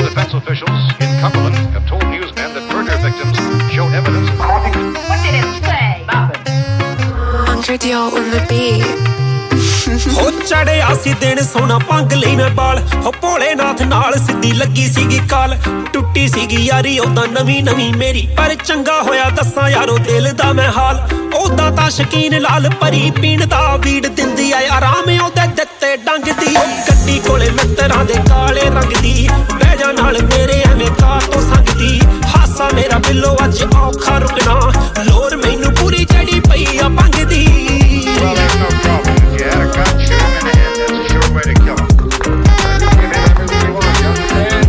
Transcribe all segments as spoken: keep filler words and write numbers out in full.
defense officials in Cumberland have told newsmen that murder victims show evidence of... What did it say? Nothing. Under deal on the beat. ਹੋ ਚੜਿਆ ਸੀ ਦਿਨ ਸੋਨਾ ਪੰਗ ਲਈ ਮੈਂ ਬਾਲ ਹੋ ਭੋਲੇਨਾਥ ਨਾਲ ਸਿੱਧੀ ਲੱਗੀ ਸੀਗੀ ਕਾਲ ਟੁੱਟੀ ਸੀਗੀ ਯਾਰੀ ਉਹਦਾ ਨਵੀਂ ਨਵੀਂ ਮੇਰੀ ਪਰ ਚੰਗਾ ਹੋਇਆ ਦੱਸਾਂ ਯਾਰੋ ਦਿਲ ਦਾ ਮੈਂ ਹਾਲ ਉਹਦਾ ਤਾਂ ਸ਼ਕੀਨ ਲਾਲ ਭਰੀ ਪੀਣ ਦਾ ਵੀੜ ਦਿੰਦੀ ਆ ਆਰਾਮ ਉਹਦੇ ਦਿੱਤੇ ਡੰਗ ਦੀ ਗੱਡੀ ਕੋਲੇ ਮਿੱਤਰਾਂ ਦੇ ਕਾਲੇ ਰੰਗ ਦੀ ਬਹਿ ਜਾ ਨਾਲ ਮੇਰੇ ਐਵੇਂ ਕਾਰ ਤੋਂ ਸੰਗਦੀ ਹਾਸਾ ਮੇਰਾ ਬਿੱਲੋ ਅੱਜ ਔਖਾ ਰੁਕਣਾ ਲੋਰ ਮੈਨੂੰ ਪੂਰੀ ਚੜੀ ਪਈ ਆ ਪੰਗ ਦੀ Well, there's no problem. If you had a gun, shoot him in the head. That's a sure way to kill him. You give him everything you want, you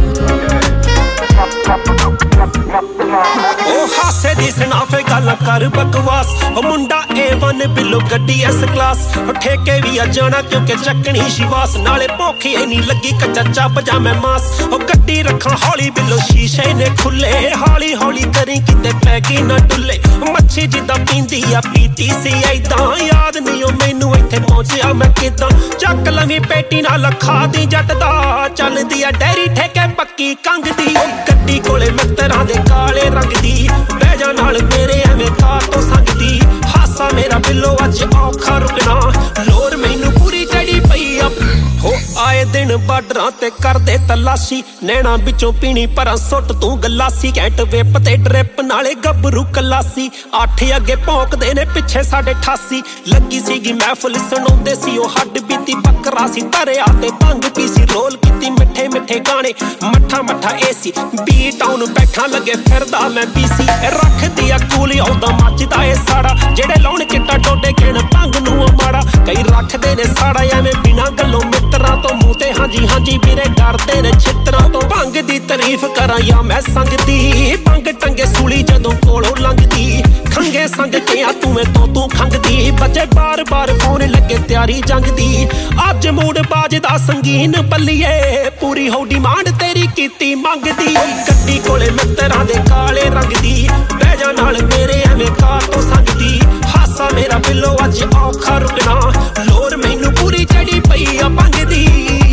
understand? ਉਹ ਹਾਸੇ ਦੀ ਸੁਣਾਫੇ ਗੱਲ ਕਰ ਬਕਵਾਸ ਉਹ ਮੁੰਡਾ ਏ ਵਨ ਬਿੱਲੋ ਗੱਡੀ ਐਸ ਕਲਾਸ ਉਹ ਠੇਕੇ ਵੀ ਆ ਜਾਣਾ ਕਿਉਂਕਿ ਚੱਕਣੀ ਸ਼ਿਵਾਸ ਨਾਲੇ ਭੁੱਖ ਏ ਨਹੀਂ ਲੱਗੀ ਕੱਚਾ ਚੱਪ ਜਾ ਮੈਂ ਮਾਸ ਉਹ ਗੱਡੀ ਰੱਖਾਂ ਹੌਲੀ ਬਿੱਲੋ ਸ਼ੀਸ਼ੇ ਨੇ ਖੁੱਲੇ ਹੌਲੀ ਹੌਲੀ ਕਰੀ ਕਿਤੇ ਪੈ ਗਈ ਨਾ ਡੁੱਲੇ ਮੱਛੀ ਜਿੱਦਾਂ ਪੀਂਦੀ ਆ ਪੀਤੀ ਸੀ ਐਦਾਂ ਯਾਦ ਨਹੀਂ ਉਹ ਮੈਨੂੰ ਇੱਥੇ ਪਹੁੰਚਿਆ ਮੈਂ ਕਿਦਾਂ ਚੱਕ ਲਵੀਂ ਪੇਟੀ ਨਾਲ ਲੱਖਾ ਦੀ ਜੱਟ ਦਾ ਚੱਲਦੀ ਆ ਡੈਰੀ ਠੇਕੇ ਪੱਕੀ ਕੰਗ ਦੀ ਉਹ ਗੱਡੀ ਕੋਲੇ ਮਿੱਤਰਾਂ ਦੇ ਕਾਲੇ ਰੰਗ ਦੀ ਬਹਿ ਜਾ ਨਾਲ ਮੇਰੇ ਐਵੇਂ ਕਾਰ ਤੋਂ ਸੰਗਦੀ ਹਾਸਾ ਮੇਰਾ ਬਿੱਲੋ ਅੱਜ ਔਖਾ ਰੁਕਣਾ ਲੋਰ ਮੈਨੂੰ ਪੂਰੀ ਚੜੀ ਪਈ ਆ ਹੋ ਆਏ ਦਿਨ ਬਾਰਡਰਾਂ ਤੇ ਕਰਦੇ ਤਲਾਸ਼ੀ ਨੈਣਾ ਵਿੱਚੋਂ ਪੀਣੀ ਪਰਾਂ ਸੁੱਟ ਤੂੰ ਗਲਾਸੀ ਕੈਂਟ ਵਿਪ ਤੇ ਡ੍ਰਿਪ ਨਾਲੇ ਗੱਭਰੂ ਕਲਾਸੀ ਅੱਠ ਅੱਗੇ ਭੌਂਕਦੇ ਨੇ ਪਿੱਛੇ ਸਾਡੇ ਅਠਾਸੀ ਲੱਗੀ ਸੀਗੀ ਮਹਿਫਲ ਸੁਣਾਉਂਦੇ ਸੀ ਉਹ ਹੱਡ ਬੀਤੀ ਬੱਕਰਾ ਸੀ ਧਰਿਆ ਤੇ ਭੰਗ ਪੀ ਸੀ ਰੋਲ ਕੀਤੀ ਮਿੱਠੇ ਮਿੱਠੇ ਗਾਣੇ ਮੱਠਾ ਮੱਠਾ ਏਸੀ ਬੀ ਟਾਊਨ ਬੈਠਾ ਲੱਗੇ ਫਿਰਦਾ ਮੈਂ ਬੀਸੀ ਰੱਖਦੀ ਆ ਕੂਲੀ ਆਉਂਦਾ ਮੱਚਦਾ ਏ ਸਾੜਾ ਜਿਹੜੇ ਲਾਉਣ ਚਿੱਟਾ ਡੋਡੇ ਕਹਿਣ ਭੰਗ ਨੂੰ ਮਾੜਾ ਕਈ ਰੱਖਦੇ ਨੇ ਸਾੜਾ ਐਵੇਂ ਬਿਨਾਂ ਗੱਲੋਂ ਮਿੱਤਰਾਂ ਤੋਂ ਮੂੰਹ ਤੇ ਹਾਂਜੀ ਹਾਂਜੀ ਵੀਰੇ ਡਰਦੇ ਨੇ ਛਿੱਤਰਾਂ ਤੋਂ ਭੰਗ ਦੀ ਤਾਰੀਫ ਕਰਾਂ ਜਾਂ ਮੈਂ ਸੰਗਦੀ ਭੰਗ ਟੰਗੇ ਸੂਲੀ ਜਦੋਂ ਕੋਲੋਂ ਲੰਘਦੀ ਖੰਗੇ ਸੰਗ ਕੇ ਆ ਤੂੰ ਤੋਂ ਤੂੰ ਖੰਗਦੀ ਬੱਚੇ ਬਾਰ ਬਾਰ ਫੋਨ ਲੱਗੇ ਤਿਆਰੀ ਜੰਗ ਦੀ ਅੱਜ ਮੂਡ ਬਾਜਦਾ ਸੰਗੀਨ ਪੱਲੀਏ ਪੂਰੀ ਹੋ ਡਿਮਾਂਡ ਤੇਰੀ ਕੀਤੀ ਮੰਗਦੀ ਗੱਡੀ ਕੋਲੇ ਮਿੱਤਰਾਂ ਦੇ ਕਾਲੇ ਰੰਗ ਦੀ ਬਹਿ ਜਾ ਨਾਲ ਮੇਰੇ ਐਵੇਂ ਕਾਰ ਤੋਂ ਸੰਗਦੀ ਹਾਸਾ ਮੇਰਾ ਬਿੱਲੋ ਅੱਜ ਔਖਾ ਰੁਕਣਾ ਲੋਰ ਮੈਨੂੰ ਪੂਰੀ ਚੜੀ ਪਈ ਆ ਪੰਗ ਦੀ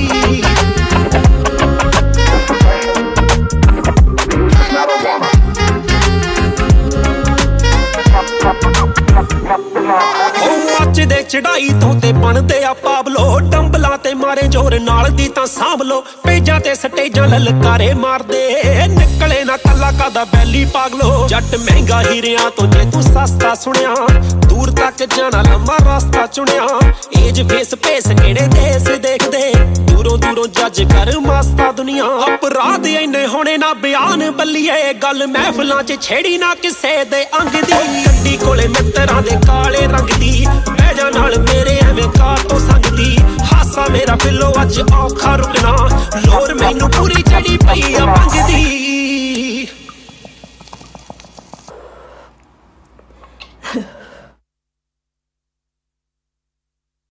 ਦੇ ਚੜਾਈ ਤੋਂ ਤੇ ਬਣਦੇ ਆ ਪਾਬਲੋ ਡੰਬਲਾਂ ਤੇ ਮਾਰੇ ਜ਼ੋਰ ਨਾਲ ਦੀ ਤਾਂ ਸਾਂਭ ਲੋ ਪੇਜਾਂ ਤੇ ਸਟੇਜਾਂ ਲਲਕਾਰੇ ਮਾਰਦੇ ਨਿਕਲੇ ਨਾ ਕੱਲਾ ਕਾਦਾ ਬੈਲੀ ਪਾਗਲੋ ਜੱਟ ਮਹਿੰਗਾ ਹੀਰਿਆਂ ਤੋਂ ਜੇ ਤੂੰ ਸਸਤਾ ਸੁਣਿਆ ਦੂਰ ਤੱਕ ਜਾਣਾ ਲੰਮਾ ਰਸਤਾ ਚੁਣਿਆ ਏਜ ਫੇਸ ਭੇਸ ਕਿਹੜੇ ਦੇਸ ਦੇਖਦੇ ਦੂਰੋਂ ਦੂਰੋਂ ਜੱਜ ਕਰ ਮਸਤਾ ਦੁਨੀਆ ਅਪਰਾਧ ਇੰਨੇ ਹੋਣੇ ਨਾ ਬਿਆਨ ਬੱਲੀਏ ਗੱਲ ਮਹਿਫਲਾਂ 'ਚ ਛੇੜੀ ਨਾ ਕਿਸੇ ਦੇ ਅੰਗ ਦੀ ਗੱਡੀ ਕੋਲੇ ਮਿੱਤਰਾਂ ਦੇ ਕਾਲੇ ਰੰਗ ਦੀ ਬਹਿ ਜਾ ਨਾਲ ਮੇਰੇ ਐਵੇਂ ਕਾਰ ਤੋਂ ਸੰਗਦੀ ਹਾਸਾ ਮੇਰਾ ਬਿੱਲੋ ਅੱਜ ਔਖਾ ਰੁਕਣਾ ਲੋਰ ਮੈਨੂੰ ਪੂਰੀ ਚੜੀ ਪਈ ਆ ਪੰਗ ਦੀ